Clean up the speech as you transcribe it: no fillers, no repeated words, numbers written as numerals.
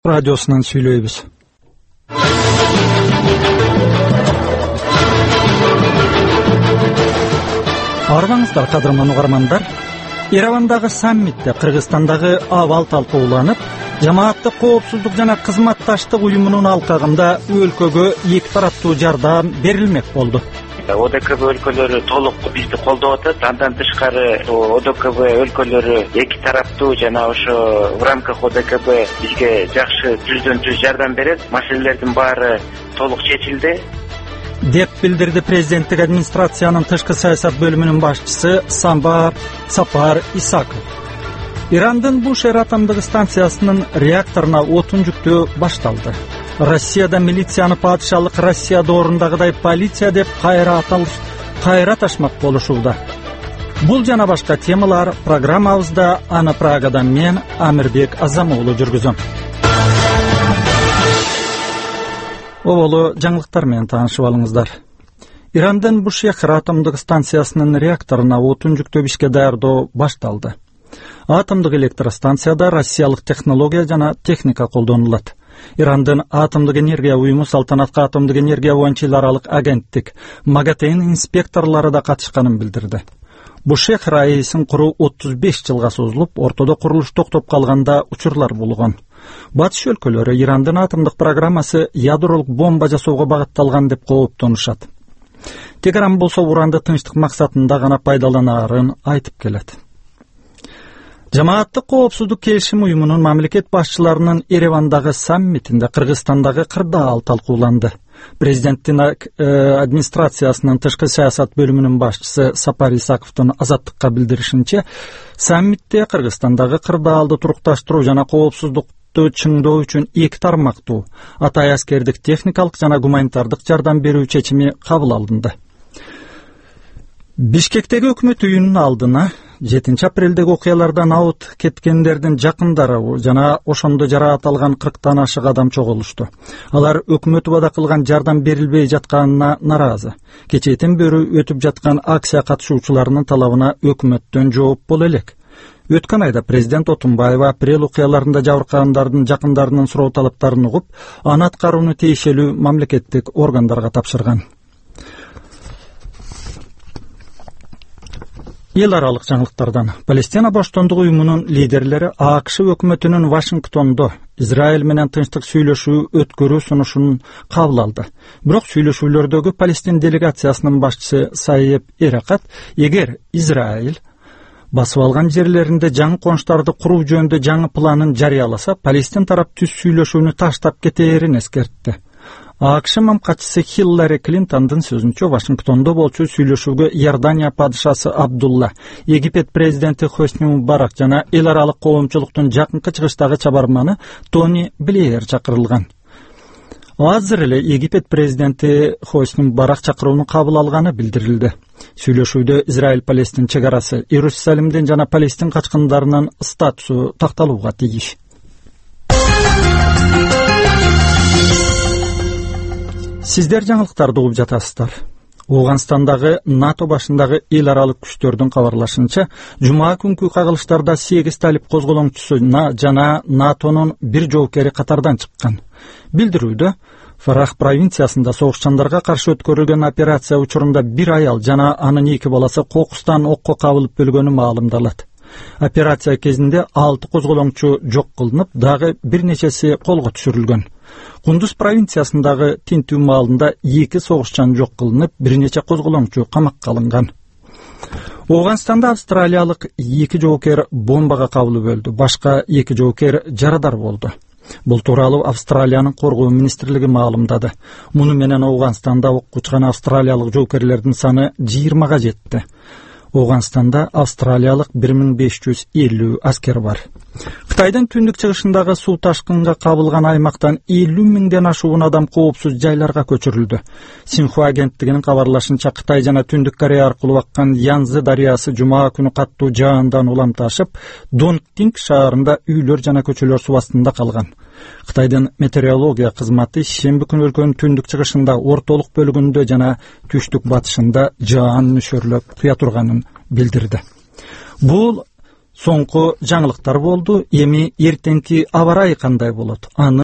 радиосунан сүйлөйбүз. Арбаңыздар, кадырман угармандар. Еревандагы саммитте Кыргызстандагы абал талкууланып, жамааттык коопсуздук жана кызматташтык уюмунун алкагында өлкөгө эки тараптуу жардам берилмек болду. ОДКБ өлкөлөрү толук бизди колдоп атат. Андан тышкары ОДКБ өлкөлөрү эки тараптуу жана ошо в рамках ОДКБ бизге жакшы 100% жардам берет. Маселелердин баары толук чечилди деп билдирди президенттик администрациянын тышкы саясат бөлүмүнүн башчысы Сапар Исаков. Ирандын Бушер атомдук станциясынын реакторуна отун жүктөө башталды. Россияда милицияны падышалык Россияда орундагыдай полиция деп кайра ташмак болушууда. Бул жана башка темалар программабызда. Аны Прагадан мен Амирбек Азамоğlu жүргүзөм. Оболу жаңылыктар менен таанышып алыңыздар. Ирандын Бушер атомдук станциясынын реакторуна отун жүктөө ишке даярдоо башталды. Атомдук электростанцияда россиялык технология жана техника колдонулат. Ирандын атомдук энергия уюму салтанатка атомдук энергия боюнча эл аралык агенттик МАГАТЭнин инспекторлору да катышканын билдирди. Бушер АЭСин куруу 35 жылга созулуп, ортодо курулуш токтоп калганда учурлар болгон. Батыш өлкөлөрү Ирандын атомдук программасы ядролук бомба жасоого багытталган деп кооптонушат. Тегеран болсо уранды тынчтык максатында гана пайдаланаарын айтып келет. Жамааттык коопсуздук келишим уюмунун мамлекет башчыларынын Еревандагы саммитинде Кыргызстандагы кырдаал талкууланды. Президенттин администрациясынын тышкы саясат бөлүмүнүн башчысы Сапар Исаковдун Азаттыкка билдиришинче, саммитте Кыргызстандагы кырдаалды турукташтыруу жана коопсуздукту чыңдоо үчүн эки тармактуу атай аскердик техникалык жана гуманитардык жардам берүү чечими кабыл алынды. Бишкектеги өкмөт үйүнүнүн алдына 7 апрелдеги окуялардан аут кеткендердин жакындары жана ошондо жараат алган 40тан ашык адам чогулушту. Алар өкмөт убада кылган жардам берилбей жатканына наразы. Кечээден бери өтүп жаткан акция катышуучуларынын талабына өкмөттөн жооп боло элек. Өткөн айда президент Отунбаева апрель окуяларында жабыркагандардын жакындарынын суроо талаптарын угуп, аны аткарууну тиешелүү мамлекеттик органдарга тапшырган. Эл аралык жаңылыктардан Палестина боштондук уюмунун лидерлери АКШ өкмөтүнүн Вашингтондо Израиль менен тынчтык сүйлөшүү өткөрүү сунушун кабыл алды. Бирок сүйлөшүүлөрдөгү Палестин делегациясынын башчысы Сайеп Эракат, эгер Израиль басып алган жерлеринде жаңы конуштарды куруу жөнүндө жаңы планын жарыяласа, Палестин тарап түз сүйлөшүүнү таштап кетээрин эскертти. АКШ мамкачысы Хиллари Клинтондун сөзүнчө, Вашингтондо болчу сүйлөшүүгө Иордания падышасы Абдулла, Египет президенти Хосни Мубарак жана эл аралык коомчулуктун жакынкы чыгыштагы чабарманы Тони Блеер чакырылган. Азыр эле Египет президенти Хосни Мубарак чакырууну кабыл алганы билдирилди. Сүйлөшүүдө Израиль-Палестин чек арасы, Иерусалимден жана Палестин качкындарынын статусу такталууга тийиш. Сиздер жаңылыктарды угуп жатасыздар. Ооганстандагы НАТО башындагы эл аралык күчтөрдүн кабарлашынча, жума күнкү кагылыштарда 8 талип козголоңчусу жана НАТОнун бир жоокери катардан чыккан. Билдирүүдө Фарах провинциясында согушчандарга каршы өткөрүлгөн операция учурунда бир аял жана анын 2 баласы кокустан окко кабылып өлгөнү маалымдалат. Операция кезинде 6 козголоңчу жок кылынып, дагы бир нечеси колго түшүрүлгөн. Кундуз провинциясындагы тинтүү маалында 2 согушчан жок кылынып, бир нече козголоңчу камакка алынган. Ооганстанда австралиялык 2 жоокер бомбага кабылып өлдү, башка 2 жоокер жарадар болду. Бул тууралуу Австралиянын коргоо министрлиги маалымдады. Муну менен Ооганстанда окко учкан австралиялык жоокерлердин саны 20га жетти. Ооганстанда австралиялык 1550 аскер бар. Кытайдын түндүк чыгышындагы суу ташкынга кабылган аймактан 50 миңден ашуун адам коопсуз жайларга көчүрүлдү. Синхуа агенттигинин кабарлашынча, Кытай жана Түндүк Корея аркылуу аккан Янзы дарыясы жума күнү каттуу жаандан улам ташып, Донгтинг шаарында үйлөр жана көчөлөр суу астында калган. Кытайдын метеорология кызматы шемби күнү өлкөнүн түндүк чыгышында, ортолук бөлүгүндө жана түштүк батышында жаан нөшөрлөп куя турганын билдирди. Бул Соңку жаңылыктар болду. Эми эртеңки аба ырайы кандай болот? Аны